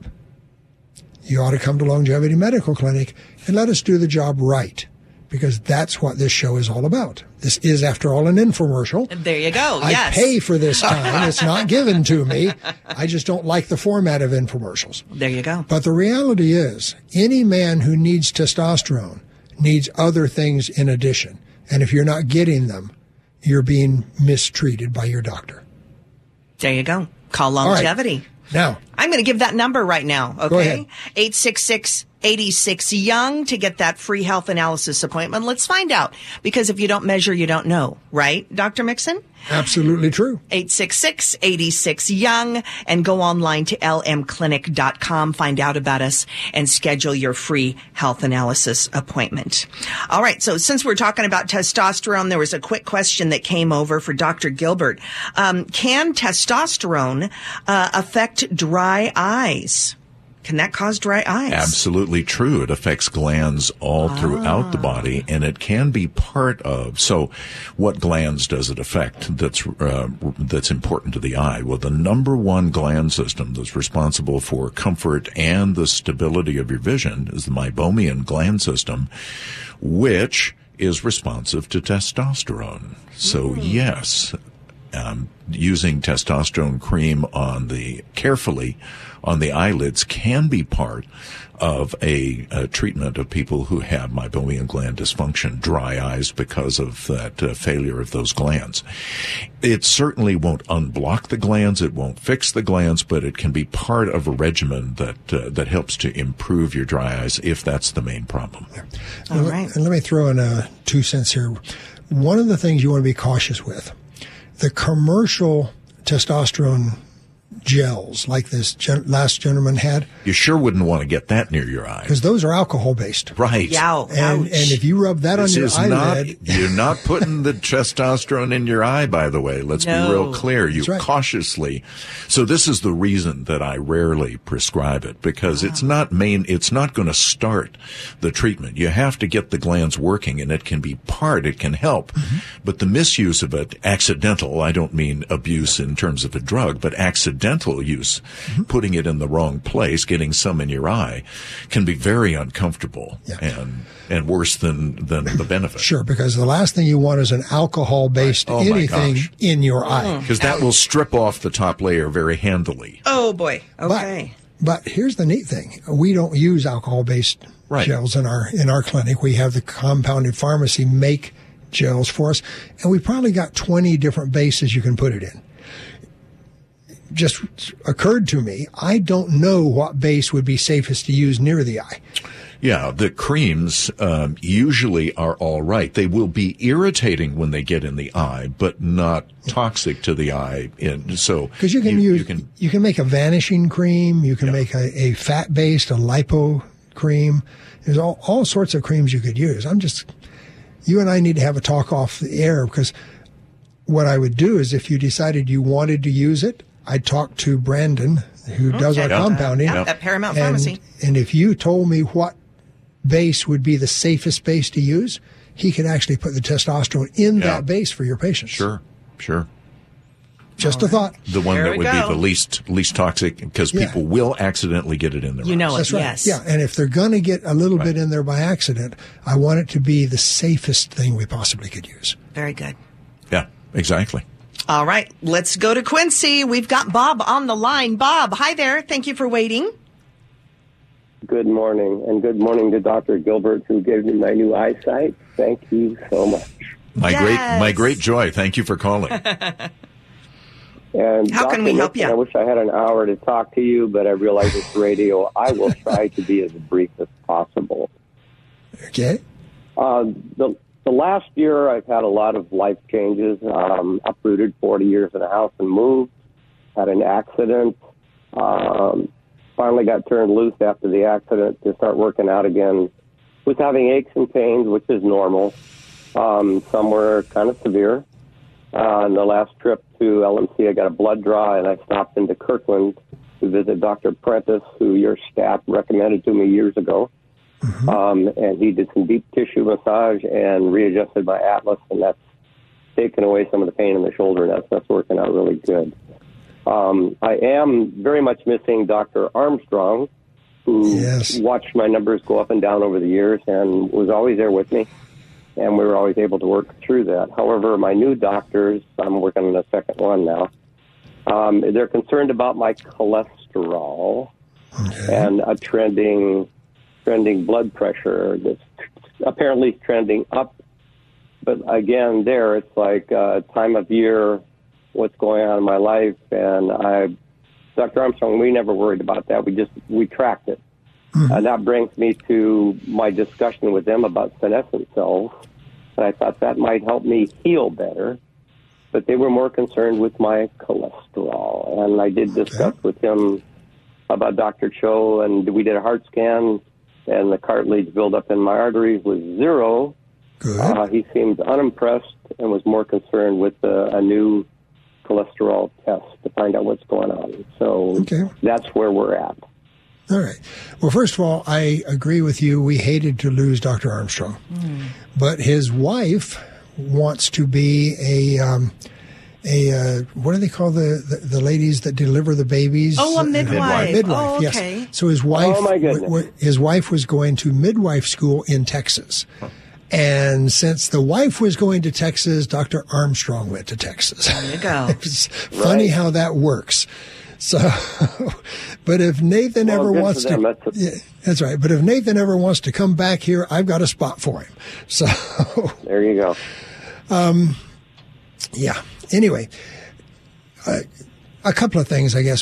You ought to come to Longevity Medical Clinic and let us do the job right, because that's what this show is all about. This is, after all, an infomercial. There you go. I Yes. pay for this time. It's not given to me. I just don't like the format of infomercials. There you go. But the reality is, any man who needs testosterone needs other things in addition. And if you're not getting them, you're being mistreated by your doctor. There you go. Call All right. Longevity. Now, I'm going to give that number right now, okay? Go ahead. eight six six, eighty-six Young to get that free health analysis appointment. Let's find out, because if you don't measure, you don't know, right, Doctor Mixon? Absolutely true. eight six six, eight six, Young, and go online to l m clinic dot com, find out about us, and schedule your free health analysis appointment. All right, so since we're talking about testosterone, there was a quick question that came over for Doctor Gilbert. Um, can testosterone uh, affect dry eyes? Can that cause dry eyes? Absolutely true. It affects glands all throughout the body, and it can be part of. So, what glands does it affect? That's uh, that's important to the eye. Well, the number one gland system that's responsible for comfort and the stability of your vision is the meibomian gland system, which is responsive to testosterone. So, mm. yes. Um, using testosterone cream on the carefully on the eyelids can be part of a, a treatment of people who have meibomian gland dysfunction, dry eyes, because of that uh, failure of those glands. It certainly won't unblock the glands, it won't fix the glands, but it can be part of a regimen that uh, that helps to improve your dry eyes if that's the main problem. Yeah. All and, right. And let me throw in a two cents here. One of the things you want to be cautious with, the commercial testosterone gels like this gen- last gentleman had. You sure wouldn't want to get that near your eye. Because those are alcohol-based. Right. Yow, and, ouch. and if you rub that This on your is eyelid... not, you're not putting the testosterone in your eye, by the way. Let's No. be real clear. You That's right. cautiously. So this is the reason that I rarely prescribe it, because it's not main, it's not going to start the treatment. You have to get the glands working, and it can be part, it can help. Mm-hmm. But the misuse of it, accidental, I don't mean abuse in terms of a drug, but accidental use, mm-hmm. putting it in the wrong place, getting some in your eye, can be very uncomfortable Yeah. and and worse than, than the benefit. Sure, because the last thing you want is an alcohol-based Right. Oh, my anything gosh. in your eye. Because that will strip off the top layer very handily. Oh, boy. Okay. But, but here's the neat thing. We don't use alcohol-based Right. gels in our in our clinic. We have the compounded pharmacy make gels for us, and we probably got twenty different bases you can put it in. Just occurred to me, I don't know what base would be safest to use near the eye. Yeah, the creams um, usually are all right. They will be irritating when they get in the eye, but not toxic to the eye. And so Because you can you, use, you can, you can make a vanishing cream, you can Yeah. make a, a fat-based, a lipo cream. There's all, all sorts of creams you could use. I'm just, you and I need to have a talk off the air, because what I would do is if you decided you wanted to use it, I'd talk to Brandon, who does our Yeah. compounding. Yeah, at Paramount and, Pharmacy. And if you told me what base would be the safest base to use, he could actually put the testosterone in Yeah. that base for your patients. sure, sure. Just a thought. The one There that we would go. be the least least toxic, because Yeah. people will accidentally get it in their You eyes. know it, That's right. yes. Yeah, and if they're going to get a little Right. bit in there by accident, I want it to be the safest thing we possibly could use. Very good. Yeah, exactly. All right, let's go to Quincy. We've got Bob on the line. Bob, hi there. Thank you for waiting. Good morning, and good morning to Doctor Gilbert, who gave me my new eyesight. Thank you so much. My Yes. great my great joy. Thank you for calling. And How can Doctor we help Nixon, you? I wish I had an hour to talk to you, but I realize it's radio. I will try to be as brief as possible. Okay? Uh, the the last year, I've had a lot of life changes. Um, uprooted forty years in a house and moved. Had an accident. Um, finally got turned loose after the accident to start working out again. Was having aches and pains, which is normal. Um, some were kind of severe. Uh, on the last trip to L M C, I got a blood draw, and I stopped into Kirkland to visit Doctor Prentice, who your staff recommended to me years ago. Mm-hmm. Um, and he did some deep tissue massage and readjusted my atlas, and that's taken away some of the pain in the shoulder, and that's, that's working out really good. Um, I am very much missing Doctor Armstrong, who Yes. watched my numbers go up and down over the years and was always there with me, and we were always able to work through that. However, my new doctors, I'm working on a second one now, um, they're concerned about my cholesterol Okay. and a trending trending blood pressure that's apparently trending up. But again, there, it's like uh, time of year, what's going on in my life, and I, Doctor Armstrong, we never worried about that. We just, we tracked it. Mm-hmm. And that brings me to my discussion with them about senescent cells. And I thought that might help me heal better. But they were more concerned with my cholesterol. And I did discuss okay. with him about Doctor Cho, and we did a heart scan, and the cartilage buildup in my arteries was zero. Good. Uh, he seemed unimpressed and was more concerned with uh, a new cholesterol test to find out what's going on. So okay. that's where we're at. All right. Well, first of all, I agree with you. We hated to lose Doctor Armstrong. Mm. But his wife wants to be a... Um, A uh, what do they call the, the the ladies that deliver the babies? Oh, a midwife. Midwife, oh, yes. okay. So his wife, oh, my goodness. w- w- his wife was going to midwife school in Texas, and since the wife was going to Texas, Doctor Armstrong went to Texas. There you go. It's funny right. how that works. So, but if Nathan well, ever wants to, that's, a- yeah, that's right. But if Nathan ever wants to come back here, I've got a spot for him. So there you go. Um, yeah. Anyway, uh, a couple of things, I guess.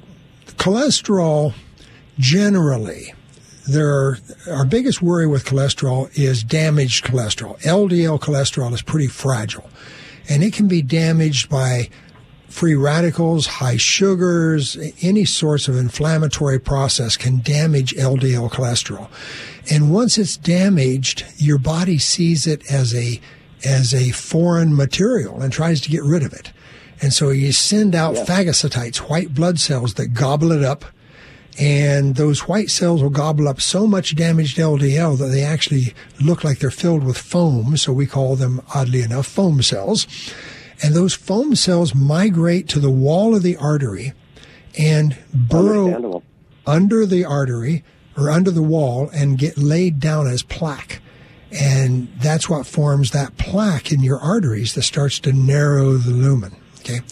Cholesterol, generally, there are, our biggest worry with cholesterol is damaged cholesterol. L D L cholesterol is pretty fragile, and it can be damaged by free radicals, high sugars, any sorts of inflammatory process can damage L D L cholesterol. And once it's damaged, your body sees it as a as a foreign material and tries to get rid of it. And so you send out yeah. phagocytes, white blood cells that gobble it up, and those white cells will gobble up so much damaged L D L that they actually look like they're filled with foam, so we call them, oddly enough, foam cells. And those foam cells migrate to the wall of the artery and burrow under the artery or under the wall and get laid down as plaque. And that's what forms that plaque in your arteries that starts to narrow the lumen. Okay.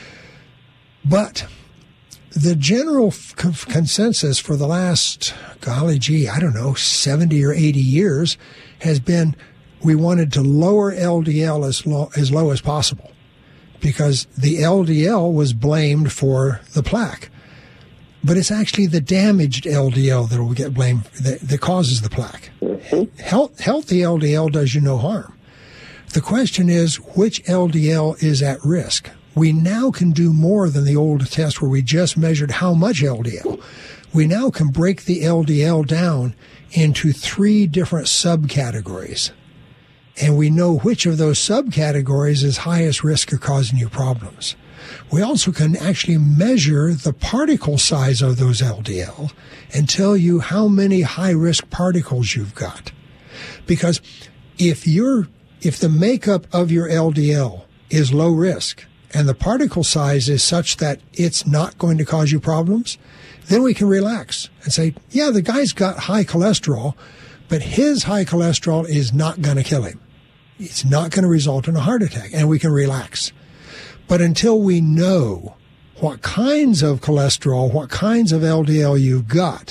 But the general f- consensus for the last, golly gee, I don't know, seventy or eighty years has been we wanted to lower L D L as low as, low as possible because the L D L was blamed for the plaque. But it's actually the damaged L D L that will get blamed, that, that causes the plaque. Mm-hmm. Health, healthy L D L does you no harm. The question is, which L D L is at risk? We now can do more than the old test where we just measured how much L D L. We now can break the L D L down into three different subcategories. And we know which of those subcategories is highest risk of causing you problems. We also can actually measure the particle size of those L D L and tell you how many high-risk particles you've got. Because if you're, if the makeup of your L D L is low risk and the particle size is such that it's not going to cause you problems, then we can relax and say, yeah, the guy's got high cholesterol, but his high cholesterol is not going to kill him. It's not going to result in a heart attack, and we can relax. But until we know what kinds of cholesterol, what kinds of L D L you've got,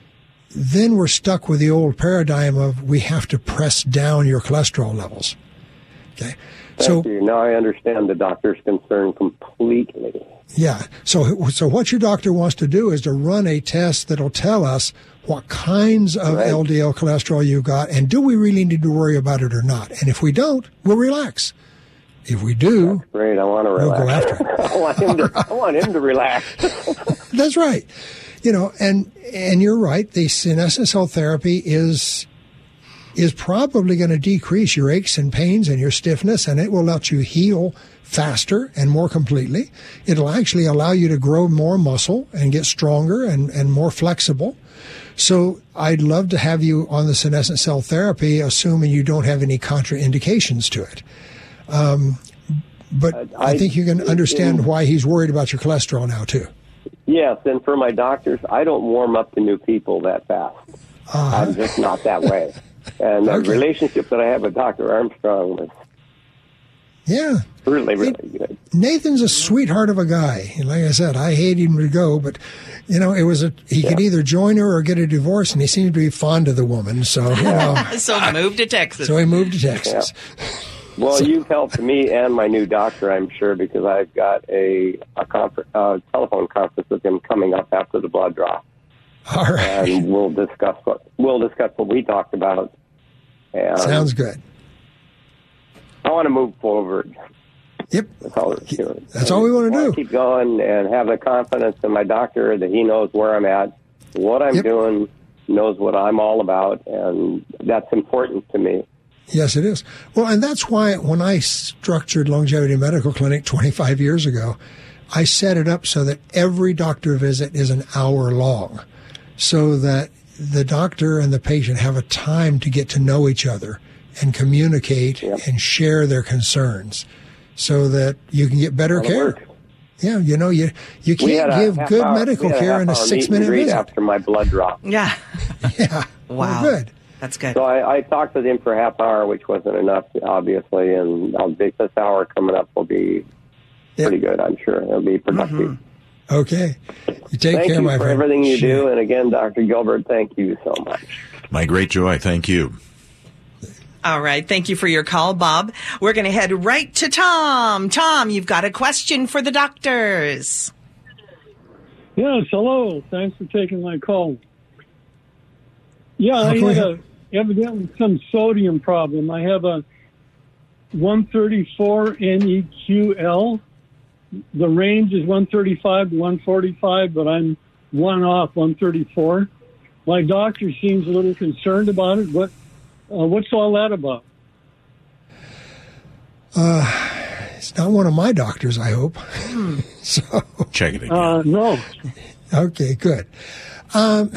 then we're stuck with the old paradigm of we have to press down your cholesterol levels. Okay. Thank so you. Now I understand the doctor's concern completely. Yeah. So, so what your doctor wants to do is to run a test that'll tell us what kinds of right. L D L cholesterol you've got, and do we really need to worry about it or not? And if we don't, we'll relax. If we do, that's great. I want to relax. We'll go after it. I want him to. I want him to relax. That's right. You know, and and you're right. The senescent cell therapy is is probably going to decrease your aches and pains and your stiffness, and it will let you heal faster and more completely. It'll actually allow you to grow more muscle and get stronger and, and more flexible. So I'd love to have you on the senescent cell therapy, assuming you don't have any contraindications to it. Um, but uh, I, I think you can understand in, why he's worried about your cholesterol now, too. Yes, and for my doctors, I don't warm up to new people that fast. Uh-huh. I'm just not that way. And the okay. relationship that I have with Doctor Armstrong was yeah. really, really it, good. Nathan's a sweetheart of a guy. Like I said, I hate him to go, but, you know, it was a he yeah. could either join her or get a divorce, and he seemed to be fond of the woman. So, you know. so moved to Texas. So he moved to Texas. Yeah. Well, so, you've helped me and my new doctor, I'm sure, because I've got a, a confer- uh, telephone conference with him coming up after the blood draw. All right. And we'll discuss what we'll discuss what we talked about. And Sounds good. I want to move forward. Yep. That's all, you know, That's all we want to do. Keep going and have the confidence in my doctor that he knows where I'm at, what I'm Yep. doing, knows what I'm all about, and that's important to me. Yes, it is. Well, and that's why when I structured Longevity Medical Clinic twenty-five years ago, I set it up so that every doctor visit is an hour long, so that the doctor and the patient have a time to get to know each other and communicate Yep. and share their concerns, so that you can get better That'll care. work. Yeah, you know, you you We had can't a give half good hour- medical we had care in a half hour meet six and minute greet visit. after my blood drop. Yeah. Yeah. Wow. Well, good. That's good. So I, I talked with him for a half hour, which wasn't enough, obviously, and I'll think this hour coming up will be Yep. pretty good, I'm sure. It'll be productive. Mm-hmm. Okay. You take Thank care, you my for friend. everything you Sure. do, and again, Doctor Gilbert, thank you so much. My great joy. Thank you. All right. Thank you for your call, Bob. We're going to head right to Tom. Tom, you've got a question for the doctors. Yes, hello. Thanks for taking my call. Yeah, I Okay. had a evidently some sodium problem. I have a one thirty-four N E Q L. The range is one thirty-five to one forty-five, but I'm one off one thirty-four. My doctor seems a little concerned about it. What, uh, what's all that about? It's not one of my doctors, I hope. So, Check it again. Uh, no. okay, good. Um,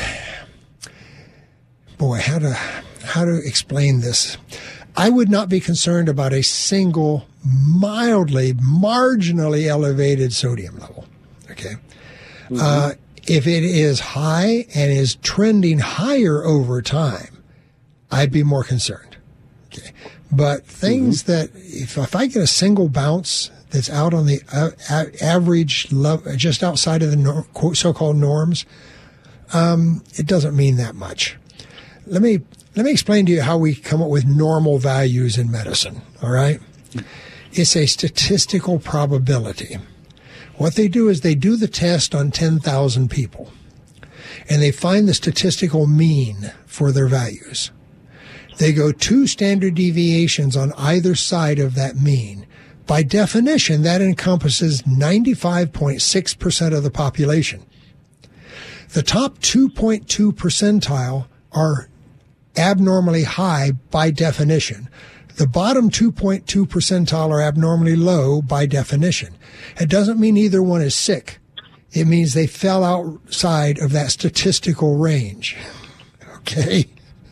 boy, how to how to explain this? I would not be concerned about a single mildly, marginally elevated sodium level. Okay. Mm-hmm. Uh, if it is high and is trending higher over time, I'd be more concerned. Okay. But things mm-hmm. that, if, if I get a single bounce that's out on the uh, a- average level, just outside of the nor- so-called norms, um, it doesn't mean that much. Let me let me explain to you how we come up with normal values in medicine. All right, it's a statistical probability. What they do is they do the test on ten thousand people, and they find the statistical mean for their values. They go two standard deviations on either side of that mean. By definition, that encompasses ninety-five point six percent of the population. The top two point two percentile are abnormally high by definition. The bottom two point two percentile are abnormally low by definition. It doesn't mean either one is sick. It means they fell outside of that statistical range. Okay?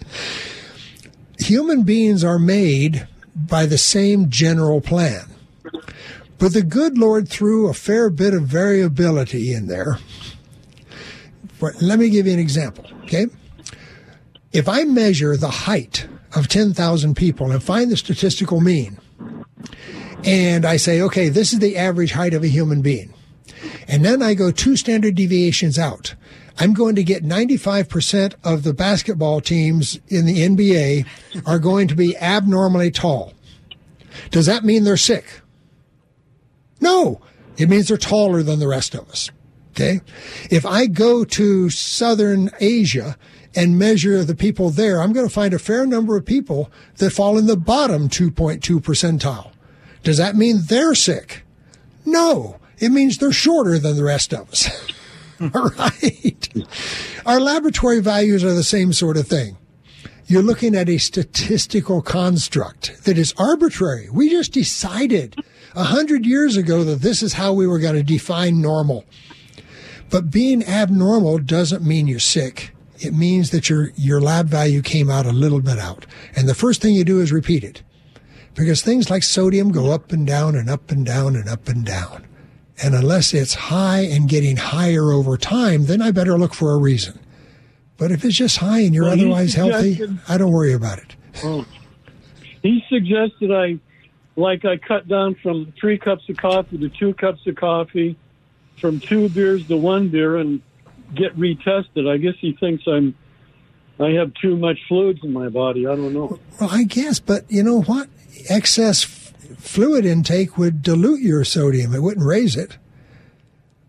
Human beings are made by the same general plan. But the good Lord threw a fair bit of variability in there. Let me give you an example, okay? If I measure the height of ten thousand people and find the statistical mean, and I say, okay, this is the average height of a human being, and then I go two standard deviations out, I'm going to get ninety-five percent of the basketball teams in the N B A are going to be abnormally tall. Does that mean they're sick? No. It means they're taller than the rest of us. Okay? If I go to Southern Asia and measure the people there, I'm going to find a fair number of people that fall in the bottom two point two percentile. Does that mean they're sick? No. It means they're shorter than the rest of us. All right. Our laboratory values are the same sort of thing. You're looking at a statistical construct that is arbitrary. We just decided a hundred years ago that this is how we were going to define normal. But being abnormal doesn't mean you're sick. It means that your, your lab value came out a little bit out. And the first thing you do is repeat it. Because things like sodium go up and down and up and down and up and down. And unless it's high and getting higher over time, then I better look for a reason. But if it's just high and you're well, otherwise healthy, I don't worry about it. Oh. He suggested I, like I cut down from three cups of coffee to two cups of coffee, from two beers to one beer, and get retested. I guess he thinks I'm, I have too much fluids in my body. I don't know. Well, I guess, but you know what? Excess f- fluid intake would dilute your sodium. It wouldn't raise it.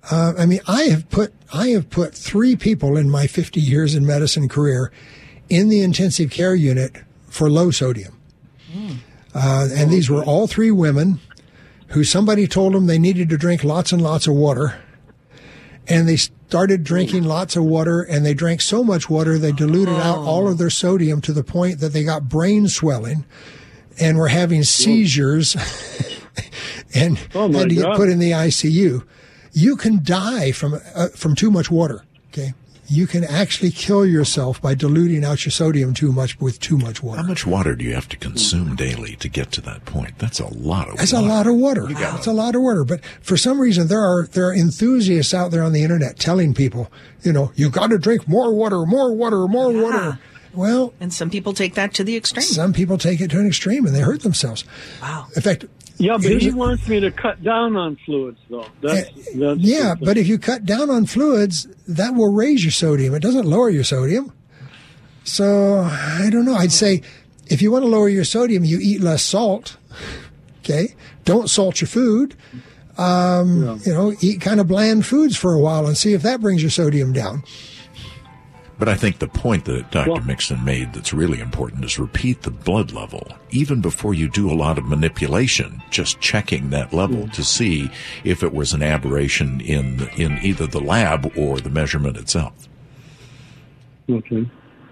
Uh, I mean, I have put I have put three people in my fifty years in medicine career in the intensive care unit for low sodium. Mm. Uh, and these were all three women who somebody told them they needed to drink lots and lots of water. And they started drinking lots of water, and they drank so much water they diluted oh. out all of their sodium to the point that they got brain swelling and were having seizures and oh had to God. get put in the I C U. You can die from uh, from too much water, okay? You can actually kill yourself by diluting out your sodium too much with too much water. How much water do you have to consume daily to get to that point? That's a lot of That's water. a lot of water. You got It's a lot of water. But for some reason, there are there are enthusiasts out there on the internet telling people, you know, you got to drink more water, more water, more Yeah. water. Well, And some people take that to the extreme. some people take it to an extreme and they hurt themselves. Wow. In fact, Yeah, but here's he a- wants me to cut down on fluids, though. That's, that's yeah, but if you cut down on fluids, that will raise your sodium. It doesn't lower your sodium. So I don't know. I'd say if you want to lower your sodium, you eat less salt. Okay, don't salt your food. Um, Yeah. You know, eat kind of bland foods for a while and see if that brings your sodium down. But I think the point that Doctor Well- Mixon made that's really important is repeat the blood level. Even before you do a lot of manipulation, just checking that level to see if it was an aberration in in either the lab or the measurement itself. Okay.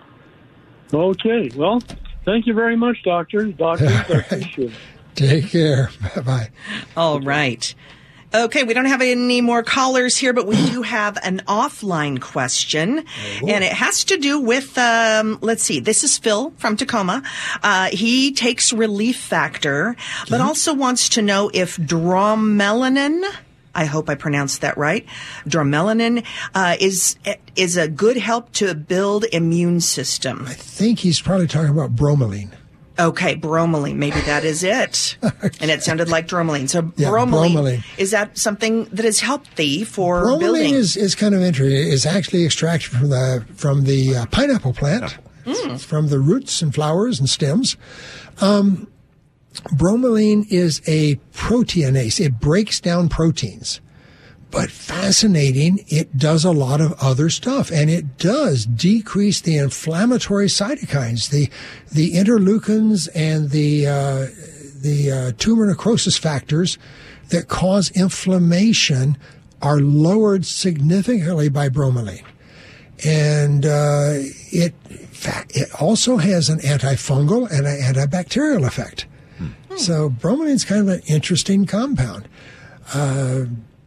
Okay. Well, thank you very much, doctor. Doctors, I appreciate it. Take care. Bye-bye. All right. Okay, we don't have any more callers here, but we do have an offline question, and it has to do with, um, let's see, this is Phil from Tacoma. Uh, he takes Relief Factor, but also wants to know if dromelanin, I hope I pronounced that right, dromelanin uh, is is a good help to build immune system. I think he's probably talking about bromelain. Okay, bromelain. Maybe that is it. And it sounded like dromoline. So Yeah, bromelain, bromelain. is that something that has helped thee for Bromelain building? is, is kind of interesting. It's actually extracted from the from the uh, pineapple plant, Mm. from the roots and flowers and stems. Um, bromelain is a proteinase. It breaks down proteins. But fascinating, it does a lot of other stuff, and it does decrease the inflammatory cytokines, the the interleukins and the uh, the uh, tumor necrosis factors that cause inflammation are lowered significantly by bromelain, and uh, it it also has an antifungal and an antibacterial effect. Hmm. So bromelain is kind of an interesting compound. Uh,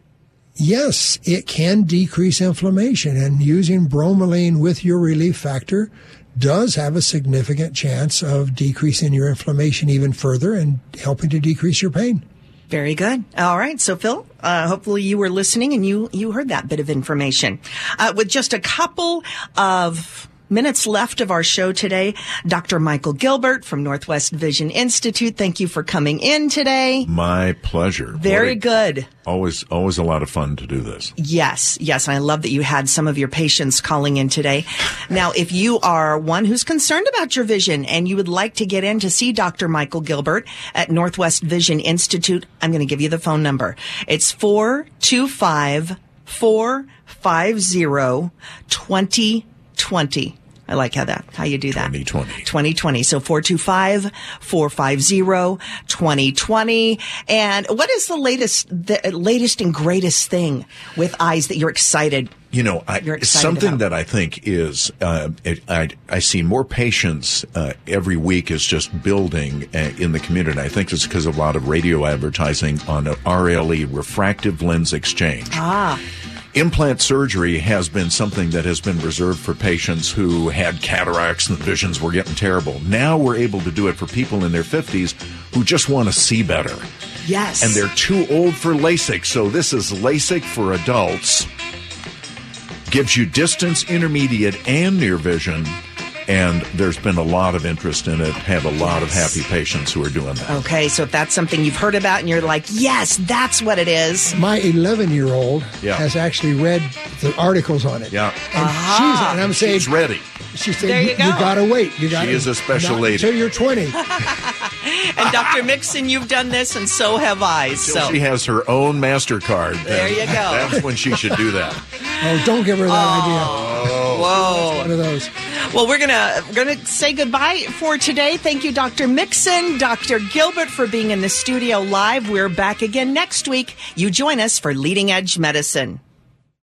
Yes, it can decrease inflammation, and using bromelain with your Relief Factor does have a significant chance of decreasing your inflammation even further and helping to decrease your pain. Very good. All right. So, Phil, uh, hopefully you were listening and you, you heard that bit of information. Uh, with just a couple of minutes left of our show today, Doctor Michael Gilbert from Northwest Vision Institute, thank you for coming in today. My pleasure. Very What a- good. Always, always a lot of fun to do this. Yes, yes. I love that you had some of your patients calling in today. Now, if you are one who's concerned about your vision and you would like to get in to see Doctor Michael Gilbert at Northwest Vision Institute, I'm going to give you the phone number. It's four two five, four five zero, two zero twenty. I like how that, how you do that. twenty twenty. twenty twenty. So four two five, four five zero, two zero two zero. And what is the latest, the latest and greatest thing with eyes that you're excited? You know, I, You're excited something about. that I think is, uh, it, I, I see more patients uh, every week is just building uh, in the community. I think it's because of a lot of radio advertising on a R L E, refractive lens exchange. Ah. Implant surgery has been something that has been reserved for patients who had cataracts and the visions were getting terrible. Now we're able to do it for people in their fifties who just want to see better. Yes. And they're too old for LASIK, so this is LASIK for adults. Gives you distance, intermediate, and near vision. And there's been a lot of interest in it. Have a lot of happy patients who are doing that. Okay, so if that's something you've heard about and you're like, yes, that's what it is. My eleven-year-old Yeah. has actually read the articles on it. Yeah. And she's, and I'm saying, She's ready. she said, There you, you go. you gotta wait. You gotta, is a special not lady. Until you're twenty. And Doctor Mixon, you've done this, and so have I. Until So she has her own MasterCard. There you go. That's when she should do that. Oh, don't give her that Oh. idea. Whoa. One of those. Well, we're gonna we're gonna say goodbye for today. Thank you, Doctor Mixon, Doctor Gilbert, for being in the studio live. We're back again next week. You join us for Leading Edge Medicine.